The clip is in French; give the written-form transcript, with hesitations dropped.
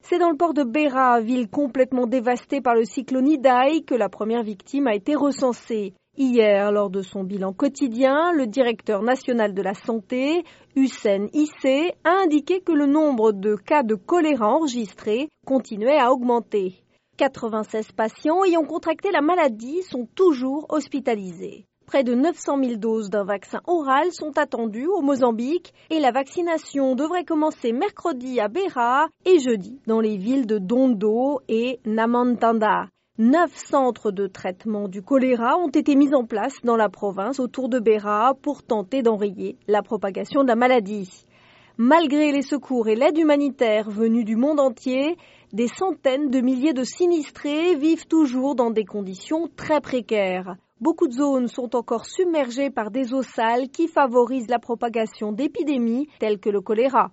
C'est dans le port de Beira, ville complètement dévastée par le cyclone Idai, que la première victime a été recensée. Hier, lors de son bilan quotidien, le directeur national de la santé, Hussein Issé, a indiqué que le nombre de cas de choléra enregistrés continuait à augmenter. 96 patients ayant contracté la maladie sont toujours hospitalisés. Près de 900 000 doses d'un vaccin oral sont attendues au Mozambique et la vaccination devrait commencer mercredi à Beira et jeudi dans les villes de Dondo et Namantanda. 9 centres de traitement du choléra ont été mis en place dans la province autour de Beira pour tenter d'enrayer la propagation de la maladie. Malgré les secours et l'aide humanitaire venus du monde entier, des centaines de milliers de sinistrés vivent toujours dans des conditions très précaires. Beaucoup de zones sont encore submergées par des eaux sales qui favorisent la propagation d'épidémies telles que le choléra.